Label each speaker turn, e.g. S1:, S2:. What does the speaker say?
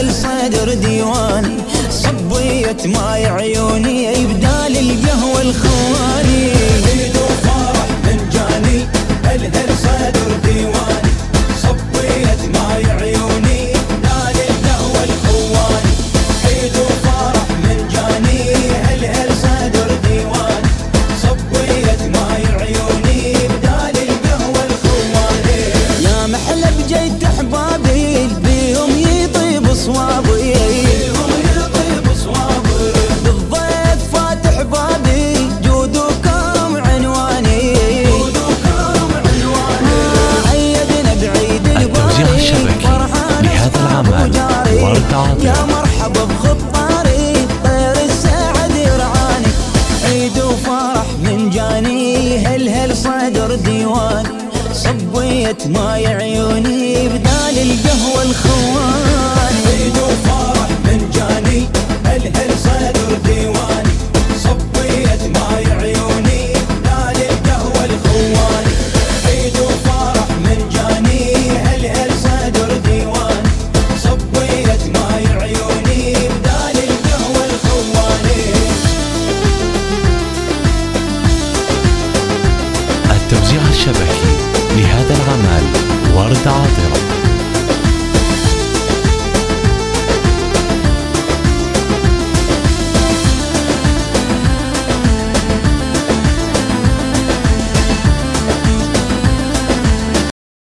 S1: هل صدر ديواني صبية ماي عيوني بدال القهوة الخواني.
S2: عيد وفرح من جاني هل صدر ديواني صبية ماي عيوني بدال القهوة الخواني. عيد وفرح من جاني هل صدر ديواني صبية ماي عيوني بدال القهوة الخواني.
S1: يا محلى بجيت احبابي بيهم يطيب صوابي بالضيف فاتح بابي جودكم عنواني عيدنا بعيد الباري فرحان
S3: لهذا العمل ورد عاطف.
S1: يا مرحبا بخطاري طير السعد يرعاني. عيد وفرح من جاني هل صدر ديواني صبية ماي عيوني بدال القهوة الخواني.
S2: عيد وفرح من جاني هل صدر